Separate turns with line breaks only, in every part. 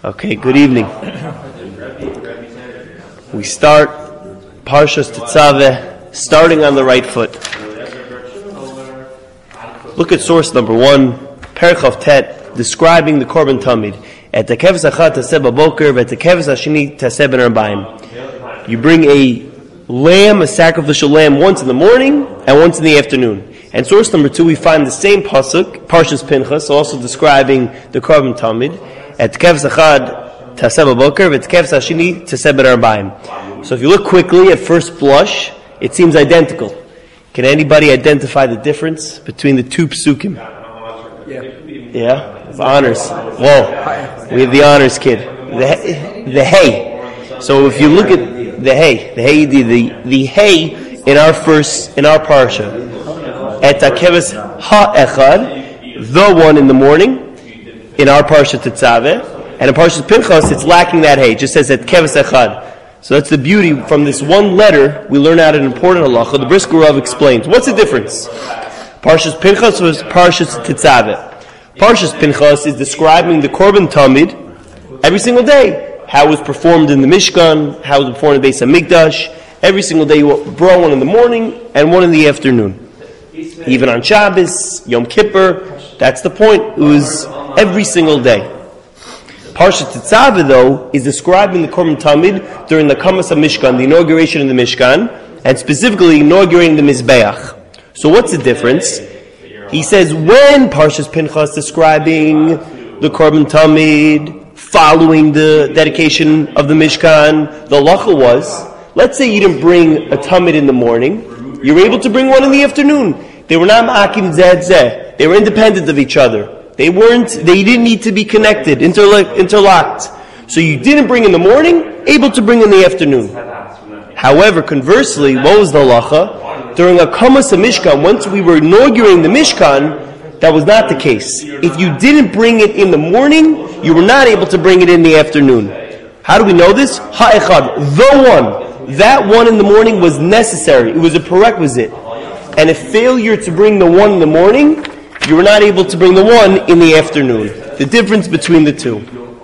Okay, good evening. We start Parshas Tetzaveh, starting on the right foot. Look at source number 1, Perek Chav Tet, describing the Korban Tamid. Et hakevus achad taseh b'boker, v'et hakevus hasheni taseh ben arbaim. You bring a lamb, a sacrificial lamb, once in the morning and once in the afternoon. And source number 2, we find the same pasuk, Parshas Pinchas, also describing the Korban Tamid. Et hakevus achad taseh b'boker, v'et hakevus hasheni taseh ben arbaim. So if you look quickly at first blush, it seems identical. Can anybody identify the difference between the two psukim? Yeah? Honors. Whoa. We have the honors kid. The hay. So if you look at the hay, the hay in our parsha. Et hakevus ha'echad, the one in the morning, in our parsha Tetzaveh, and in Parshas Pinchas, it's lacking that hay. It just says et hakevus echad. So that's the beauty. From this one letter, we learn out an important halacha. The Brisker Rav explains. What's the difference? Parshas Pinchas was Parshas Tetzaveh. Parshas Pinchas is describing the Korban Tamid every single day. How it was performed in the Mishkan, how it was performed in the Beis HaMikdash. Every single day you brought one in the morning and one in the afternoon. Even on Shabbos, Yom Kippur, that's the point. It was every single day. Parshas Tetzaveh, though, is describing the Korban Tamid during the Kamas HaMishkan, the inauguration of the Mishkan, and specifically inaugurating the Mizbeach. So what's the difference? He says, when Parshas Pinchas describing the Korban Tamid, following the dedication of the Mishkan, the halacha was, let's say you didn't bring a Tamid in the morning, you were able to bring one in the afternoon. They were not ma'akim zeh zeh. They were independent of each other. They didn't need to be connected, interlocked. So you didn't bring in the morning, able to bring in the afternoon. However, conversely, what was the halacha? During a Kamas HaMishkan, once we were inaugurating the Mishkan, that was not the case. If you didn't bring it in the morning, you were not able to bring it in the afternoon. How do we know this? Ha'echad, the one. That one in the morning was necessary. It was a prerequisite. And a failure to bring the one in the morning, you were not able to bring the one in the afternoon. The difference between the two.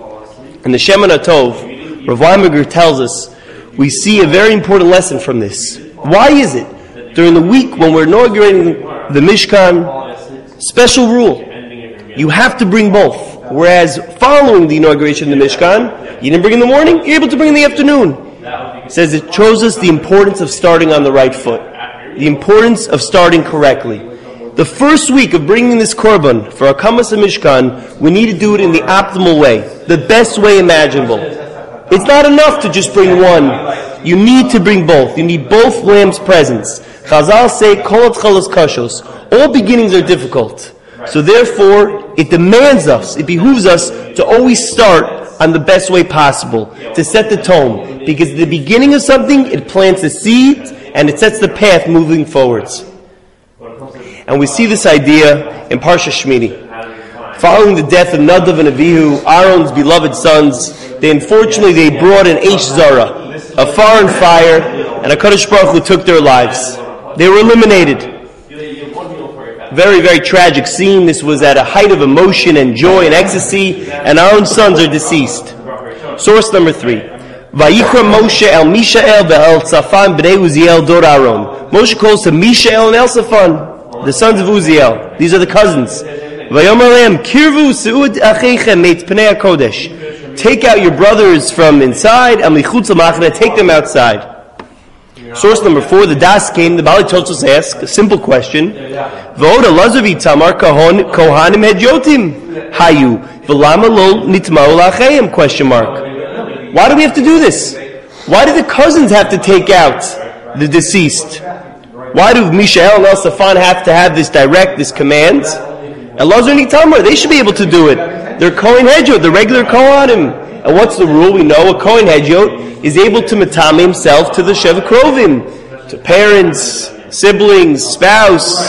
In the Shemen HaTov, Rav Weinberger tells us, we see a very important lesson from this. Why is it? During the week when we're inaugurating the Mishkan, special rule, you have to bring both. Whereas following the inauguration of the Mishkan, you didn't bring in the morning, you're able to bring in the afternoon. It says it shows us the importance of starting on the right foot. The importance of starting correctly. The first week of bringing this korban for Akamas HaMishkan, we need to do it in the optimal way, the best way imaginable. It's not enough to just bring one. You need to bring both. You need both lambs' presence. Chazal say, Kol atchalos kashos. All beginnings are difficult. So therefore, it demands us, it behooves us to always start on the best way possible, to set the tone. Because at the beginning of something, it plants a seed, and it sets the path moving forwards. And we see this idea in Parsha Shmini. Following the death of Nadav and Avihu, Aaron's beloved sons, they brought an Eish Zara, a foreign fire, and HaKadosh Baruch Hu took their lives. They were eliminated. Very, very tragic scene. This was at a height of emotion and joy and ecstasy, and Aaron's sons are deceased. Source number 3. Vayikra Moshe el Mishael ve'el Tzafan b'nei Uziel dor Aaron. Moshe calls to Mishael and Elzaphan, the sons of Uziel. These are the cousins. Vayomer lehem kirvu seud achechem meit pnei hakodesh. Take out your brothers from inside, and lichutz l'machna, take them outside. Source number 4, the Das came, the Bali Totos ask a simple question. V'od alazavi tamar kohanim hedyotim hayu v'lama lo nitma'u la'acheim, question mark. Why do we have to do this? Why do the cousins have to take out the deceased? Why do Mishael and Elzaphan have to have this command? Elazar and Itamar, they should be able to do it. They're Kohen Hedjot, the regular Kohanim. And what's the rule? We know a Kohen Hedjot is able to matame himself to the Sheva Krovim, to parents, siblings, spouse,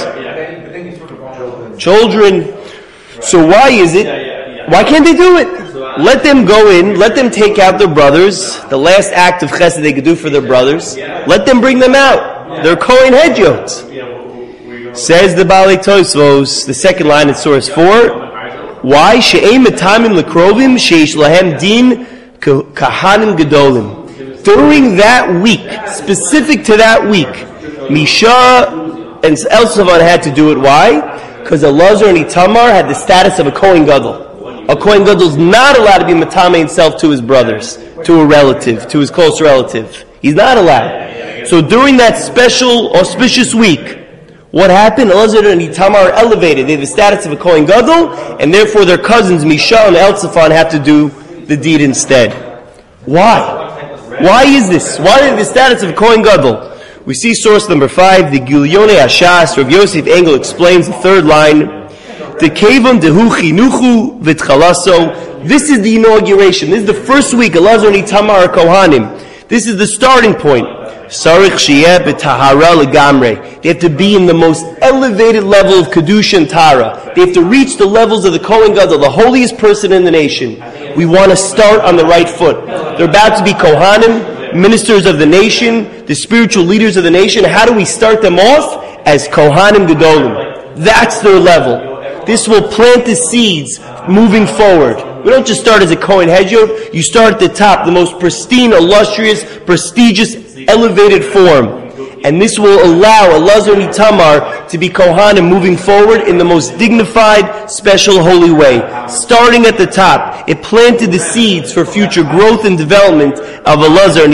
children. So why can't they do it? Let them go in, let them take out their brothers, the last act of chesed they could do for their brothers, let them bring them out. They're Kohen Hedjot. Says the Balei Tosfos, the second line in source 4, Why? She'ein metamim lekrovim sheish lahem din kahanim gedolim. During that week, specific to that week, Misha and Elsavan had to do it. Why? Because Elazar and Itamar had the status of a Kohen Gadol. A Kohen Gadol is not allowed to be matame himself to his brothers, to a relative, to his close relative. He's not allowed. So during that special, auspicious week, what happened? Elazar and Itamar are elevated. They have the status of a Kohen Gadol, and therefore their cousins, Misha and Elsavan, have to do the deed instead. Why? Why is this? Why is the status of a Kohen Gadol? We see source number 5, the Gilyonei Hashas. Rav Yosef Engel explains the third line. The Kevan Dehu Chinuchu V'Tchalaso. This is the inauguration. This is the first week. Elazar and Itamar are Kohanim. This is the starting point. Sarich Sheyeh B'Tahara Legamre. They have to be in the most elevated level of Kedusha and Tara. They have to reach the levels of the Kohen Gadol, the holiest person in the nation. We want to start on the right foot. They're about to be Kohanim, ministers of the nation, the spiritual leaders of the nation. How do we start them off? As Kohanim Gedolim. That's their level. This will plant the seeds moving forward. We don't just start as a Kohen Hedjot. You start at the top, the most pristine, illustrious, prestigious, elevated form. And this will allow Elazar and Itamar to be Kohanim moving forward in the most dignified, special, holy way. Starting at the top, it planted the seeds for future growth and development of Elazar and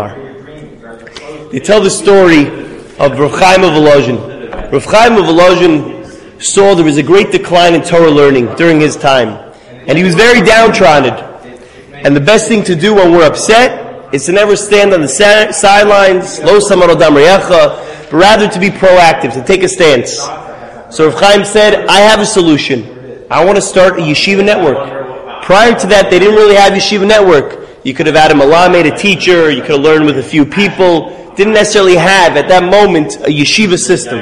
Itamar. They tell the story of Rav Chaim of Volozhin. Rav Chaim of Volozhin saw there was a great decline in Torah learning during his time. And he was very downtrodden. And the best thing to do when we're upset is to never stand on the sidelines, lo samarodam reyecha, but rather to be proactive, to take a stance. So Rav Chaim said, I have a solution. I want to start a yeshiva network. Prior to that, they didn't really have yeshiva network. You could have had a malamed, a teacher, you could have learned with a few people. Didn't necessarily have, at that moment, a yeshiva system.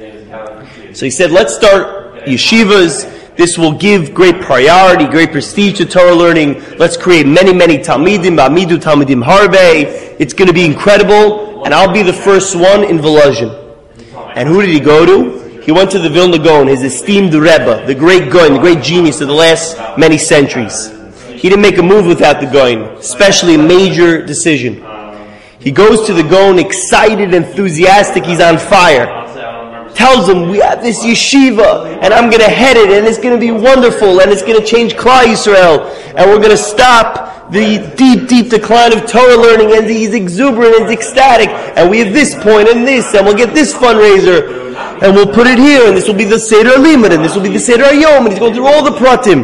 So he said, let's start yeshivas. This will give great priority, great prestige to Torah learning. Let's create many, many Talmidim, Ba'amidu Talmidim Harbe. It's going to be incredible, and I'll be the first one in Volozhin. And who did he go to? He went to the Vilna Gaon, his esteemed Rebbe, the great Gaon, the great genius of the last many centuries. He didn't make a move without the Gaon, especially a major decision. He goes to the Gaon excited, enthusiastic, he's on fire. Tells him, we have this yeshiva, and I'm going to head it, and it's going to be wonderful, and it's going to change Klal Yisrael, and we're going to stop the deep, deep decline of Torah learning, and he's exuberant and ecstatic, and we have this point and this, and we'll get this fundraiser, and we'll put it here, and this will be the Seder Limud, and this will be the Seder Hayom, and he's going through all the pratim.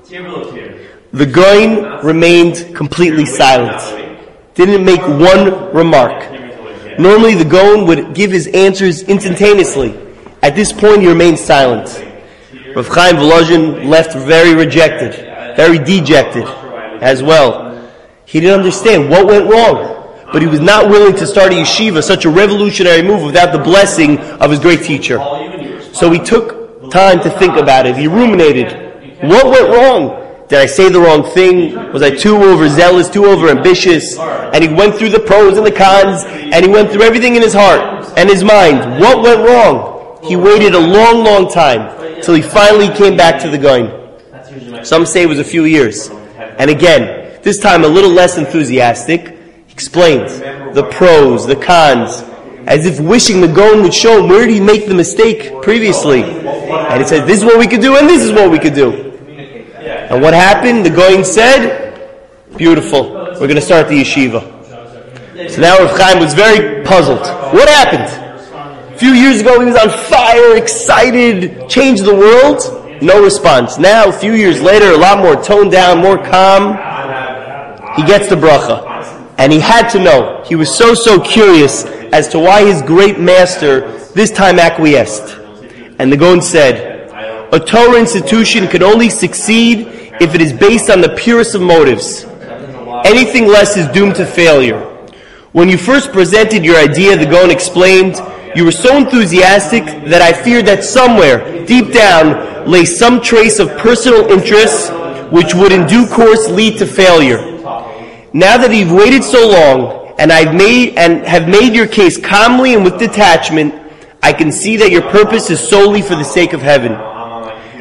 The Gaon remained completely silent. Didn't make one remark. Normally the Gaon would give his answers instantaneously. At this point he remained silent. Rav Chaim Volozhin left very rejected, very dejected as well. He didn't understand what went wrong, but he was not willing to start a yeshiva, such a revolutionary move, without the blessing of his great teacher. So he took time to think about it. He ruminated. What went wrong? Did I say the wrong thing? Was I too overzealous, too overambitious? And he went through the pros and the cons, and he went through everything in his heart and his mind. What went wrong? He waited a long, long time till he finally came back to the Gaon. Some say it was a few years. And again, this time a little less enthusiastic, explained the pros, the cons, as if wishing the Gaon would show him where did he make the mistake previously. And he said, this is what we could do, and this is what we could do. And what happened? The Gaon said, beautiful, we're going to start the yeshiva. So now Rav Chaim was very puzzled. What happened? A few years ago he was on fire, excited, changed the world. No response. Now, a few years later, a lot more toned down, more calm. He gets the bracha. And he had to know. He was so curious as to why his great master this time acquiesced. And the Gaon said, a Torah institution can only succeed if it is based on the purest of motives. Anything less is doomed to failure. When you first presented your idea, the Gaon explained, you were so enthusiastic that I feared that somewhere, deep down, lay some trace of personal interest which would in due course lead to failure. Now that you've waited so long, and have made your case calmly and with detachment, I can see that your purpose is solely for the sake of heaven.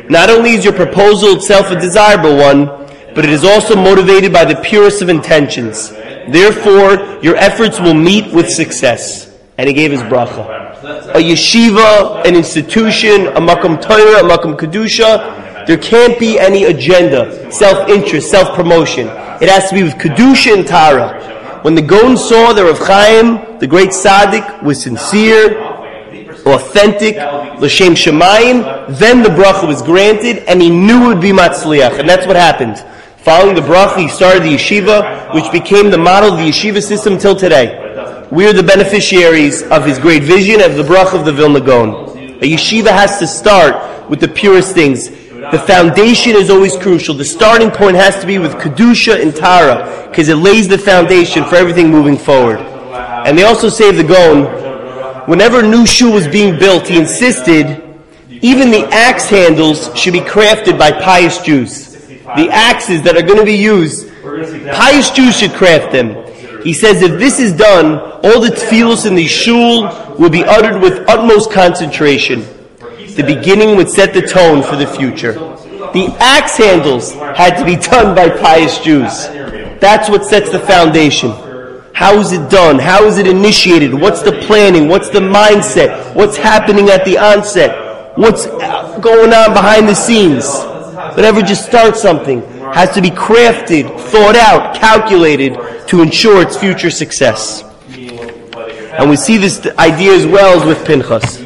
Not only is your proposal itself a desirable one, but it is also motivated by the purest of intentions. Therefore, your efforts will meet with success. And he gave his bracha. A yeshiva, an institution, a makom Torah, a makom kedusha, there can't be any agenda, self-interest, self-promotion. It has to be with kedusha and tara. When the Gaon saw that Rav Chaim, the great tzaddik, was sincere, authentic, l'shem shemayim, then the bracha was granted, and he knew it would be matzliach, and that's what happened. Following the bracha, he started the yeshiva, which became the model of the yeshiva system till today. We are the beneficiaries of his great vision of the bracha of the Vilna Gaon. A yeshiva has to start with the purest things. The foundation is always crucial. The starting point has to be with kedusha and tara, because it lays the foundation for everything moving forward. And they also say of the Gaon, whenever a new shul was being built, he insisted even the axe handles should be crafted by pious Jews. The axes that are going to be used, pious Jews should craft them. He says if this is done, all the tefillos in the shul will be uttered with utmost concentration. The beginning would set the tone for the future. The axe handles had to be done by pious Jews. That's what sets the foundation. How is it done? How is it initiated? What's the planning? What's the mindset? What's happening at the onset? What's going on behind the scenes? Whenever just starts something, has to be crafted, thought out, calculated to ensure its future success. And we see this idea as well as with Pinchas.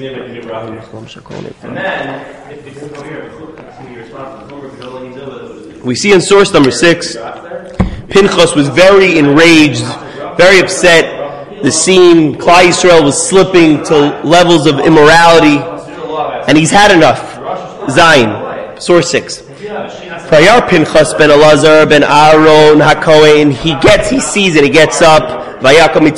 We see in source number 6, Pinchas was very enraged, very upset. The scene, Klal Yisrael was slipping to levels of immorality, and he's had enough. Zayin, source 6. Prayar Pinchas ben Elazar ben Aaron HaKohen, he sees it, he gets up. He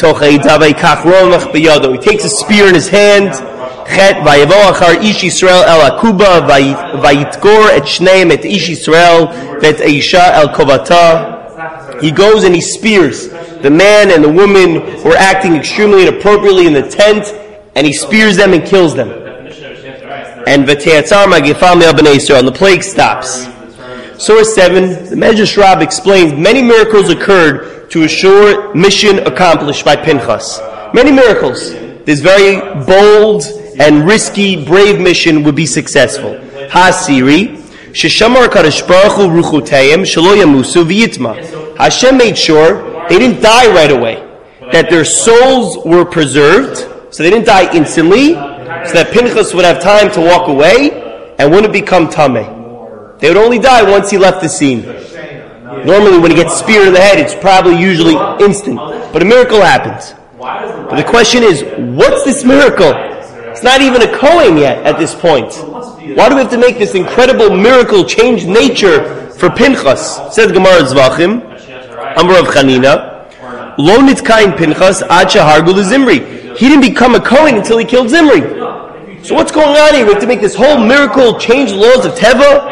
takes a spear in his hand. Chet vayavo achar ish Yisrael el akuba vayitgor et shneim et ish Yisrael vet eisha el kovata. He goes and he spears the man and the woman who are acting extremely inappropriately in the tent, and he spears them and kills them. And v'teatzar magifam el bnei Yisrael, and the plague stops. Source 7, the Medrash Rab explains many miracles occurred to assure mission accomplished by Pinchas. Many miracles. This very bold and risky, brave mission would be successful. Hasiri, Sheshamar Kadosh Baruch Hu Ruchotayim Shelo Yamusu V'Yitma. Hashem made sure they didn't die right away, that their souls were preserved, so they didn't die instantly, so that Pinchas would have time to walk away and wouldn't become Tameh. They would only die once he left the scene. Normally when he gets speared in the head, it's probably usually instant, but a miracle happens. But the question is, what's this miracle? It's not even a Kohen yet at this point. Why do we have to make this incredible miracle change nature for Pinchas? Said Gemara Zvachim, Amar of Chanina, Lo nitkain Pinchas ad shehargu leZimri. He didn't become a Kohen until he killed Zimri. So what's going on here? We have to make this whole miracle change the laws of Teva?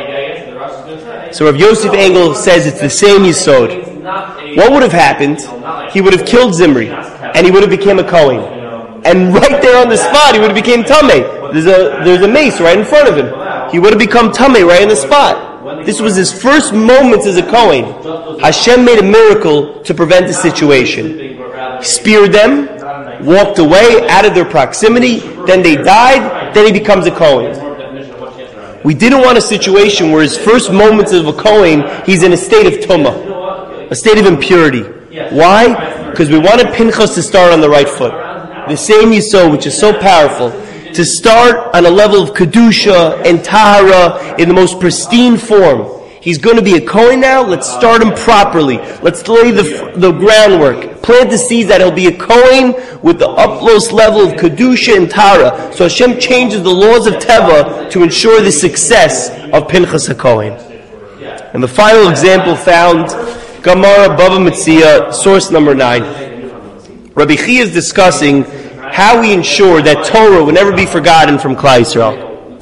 So Rav Yosef Engel says it's the same Yisod. What would have happened? He would have killed Zimri, and he would have become a Kohen. And right there on the spot, he would have become Tameh. There's a mace right in front of him. He would have become Tameh right in the spot. This was his first moments as a Kohen. Hashem made a miracle to prevent the situation. He speared them, walked away out of their proximity, then they died, then he becomes a Kohen. We didn't want a situation where his first moments of a Kohen, he's in a state of Tumah, a state of impurity. Why? Because we wanted Pinchas to start on the right foot. The same Yisod, which is so powerful, to start on a level of Kedusha and Tahara in the most pristine form. He's going to be a Kohen now, let's start him properly. Let's lay the groundwork. Plant the seeds that he'll be a Kohen with the utmost level of Kedusha and Tahara. So Hashem changes the laws of Teva to ensure the success of Pinchas HaKohen. And the final example found, Gemara Bava Metzia, source number 9. Rabbi Chia is discussing how we ensure that Torah will never be forgotten from Klal Yisrael.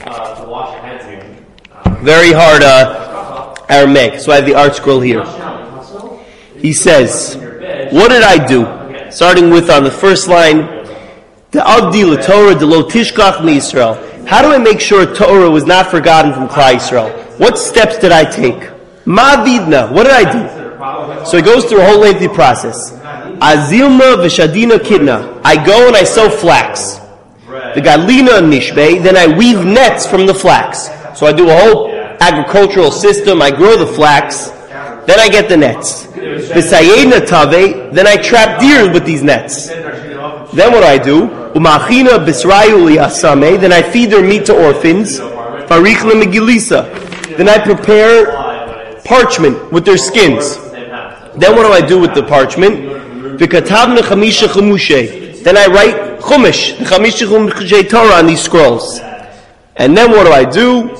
Very hard Aramaic, so I have the art scroll here. He says, what did I do? Starting with on the first line, the Avdi LaTorah de lo tishkach mi Yisrael. How do I make sure Torah was not forgotten from Klal Yisrael? What steps did I take? Ma vidna. What did I do? So he goes through a whole lengthy process. Azilma v'shadina kidna. I go and I sow flax. The galina nishbe. Then I weave nets from the flax. So I do a whole agricultural system. I grow the flax. Then I get the nets. V'sayedna tave. Then I trap deer with these nets. Then what do? Umachina bisrayu liyasame. Then I feed their meat to orphans. Farichla megilisa. Then I prepare parchment with their skins. Then what do I do with the parchment? V'katabna chamisha chumushe. Then I write chumash, the chamisha chumushe Torah on these scrolls. And then what do?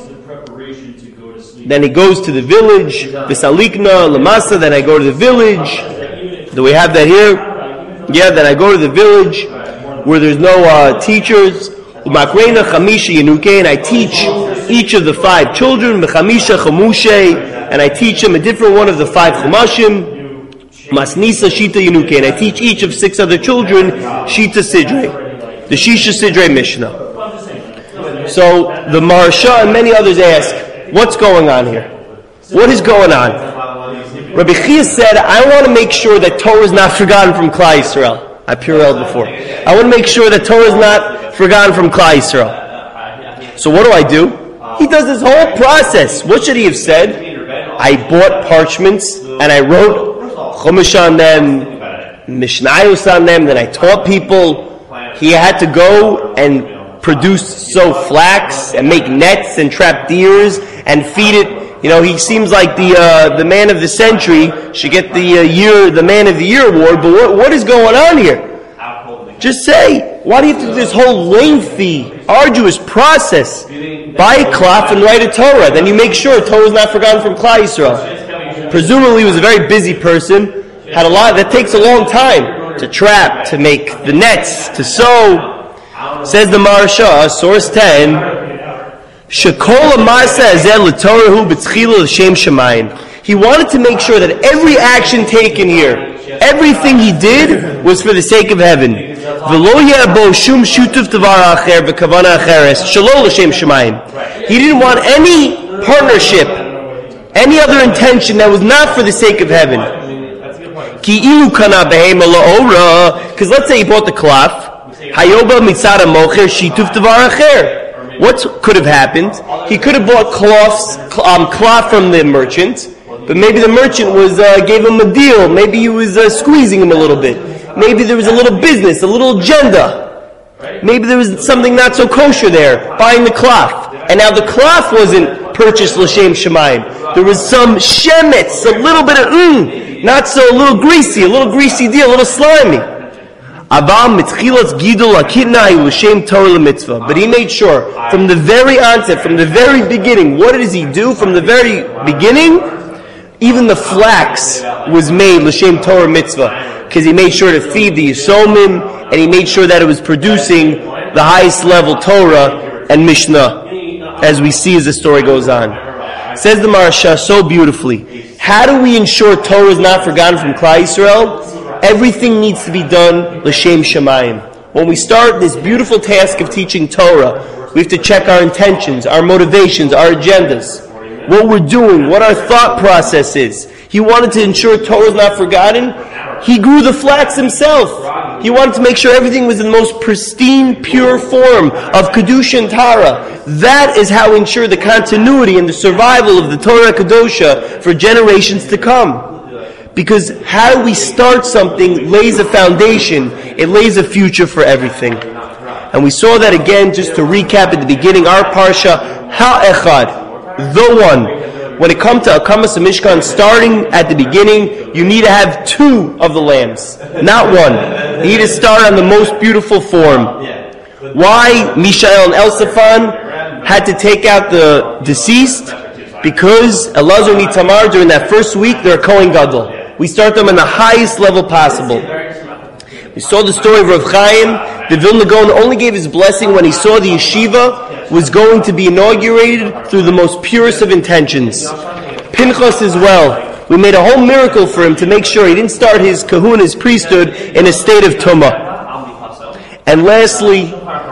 Then he goes to the village. V'salikna lamasa. Then I go to the village. Do we have that here? Yeah. Then I go to the village where there's no teachers. U'makreina chamisha yenuke. And I teach each of the 5 children. V'chamisha chumushe. And I teach them a different one of the 5 chumashim. Masnisa Shita Yenuke, and I teach each of 6 other children Shita Sidre, the Shisha Sidre Mishnah. So the Maharsha and many others ask, what's going on here? What is going on? Rabbi Chia said, I want to make sure that Torah is not forgotten from Klal Yisrael. I purelled before. I want to make sure that Torah is not forgotten from Klal Yisrael. So what do? He does this whole process. What should he have said? I bought parchments and I wrote Chumash on them, Mishnayos on them, then I taught people. He had to go and sow flax and make nets and trap deers and feed it. You know, he seems like the man of the century, should get the man of the year award, but what is going on here? Just say, why do you have to do this whole lengthy, arduous process? Buy a cloth and write a Torah. Then you make sure Torah is not forgotten from Klal Yisrael. Presumably he was a very busy person, had a lot, that takes a long time to trap, to make the nets, to sew. Says the Maharsha, source 10, Shekola Masa Azel L'Torahu B'Tzchila L'Shem Shemayim. He wanted to make sure that every action taken here, everything he did was for the sake of heaven. V'lo ye'abo shum shutuf tvar acher v'kavana acheres shelo L'Shem Shemayim. He didn't want any partnership, any other intention that was not for the sake of heaven. Because let's say he bought the cloth. What could have happened? He could have bought cloth from the merchant, but maybe the merchant gave him a deal. Maybe he was squeezing him a little bit. Maybe there was a little business, a little agenda. Maybe there was something not so kosher there, buying the cloth. And now the cloth wasn't purchased l'shem shemayim. There was some shemetz, a little bit of not so, a little greasy deal, a little slimy. But he made sure, from the very onset, from the very beginning, what does he do? From the very beginning, even the flax was made l'shem Torah mitzvah, because he made sure to feed the Yisomim, and he made sure that it was producing the highest level Torah and Mishnah, as we see as the story goes on. Says the Maharsha so beautifully, how do we ensure Torah is not forgotten from Klal Yisrael? Everything needs to be done l'shem shemayim. When we start this beautiful task of teaching Torah, we have to check our intentions, our motivations, our agendas, what we're doing, what our thought process is. He wanted to ensure Torah is not forgotten. He grew the flax himself. He wanted to make sure everything was in the most pristine, pure form of Kedusha and Tara. That is how we ensure the continuity and the survival of the Torah Kedosha for generations to come. Because how we start something lays a foundation, it lays a future for everything. And we saw that again, just to recap at the beginning, our Parsha, Ha'echad, the one. When it comes to Akamas and Mishkan, starting at the beginning, you need to have 2 of the lambs, not 1. You need to start on the most beautiful form. Why Mishael and Elsaphan had to take out the deceased? Because Elazar and Itamar, during that first week, they're a Kohen Gadol. We start them in the highest level possible. We saw the story of Rav Chaim. The Vilna Gaon only gave his blessing when he saw the yeshiva was going to be inaugurated through the most purest of intentions. Pinchas as well. We made a whole miracle for him to make sure he didn't start his kahuna, his priesthood, in a state of tumah. And lastly,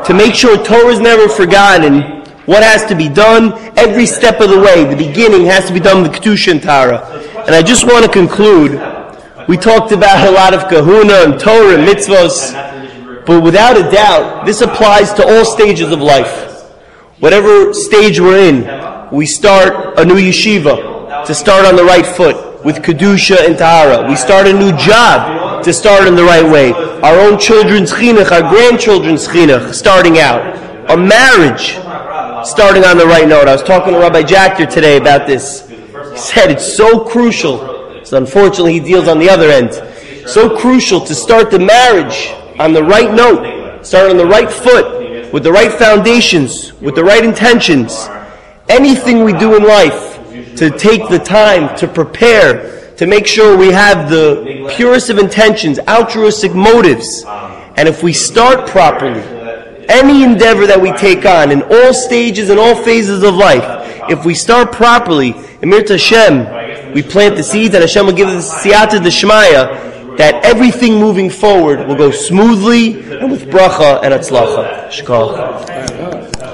to make sure Torah is never forgotten, what has to be done every step of the way. The beginning has to be done with Kedusha and Tara. And I just want to conclude, we talked about a lot of kahuna and Torah and mitzvahs, but without a doubt, this applies to all stages of life. Whatever stage we're in, we start a new yeshiva to start on the right foot with Kedusha and Tahara. We start a new job to start in the right way. Our own children's chinuch, our grandchildren's chinuch, starting out. A marriage, starting on the right note. I was talking to Rabbi Jacker today about this. He said it's so crucial. So unfortunately, he deals on the other end. So crucial to start the marriage on the right note, start on the right foot, with the right foundations, with the right intentions. Anything we do in life, to take the time to prepare, to make sure we have the purest of intentions, altruistic motives. And if we start properly, any endeavor that we take on in all stages and all phases of life, if we start properly, Emir Tashem, we plant the seeds and Hashem will give us the siyata d'shmaya that everything moving forward will go smoothly and with bracha and atzlacha. Shkach.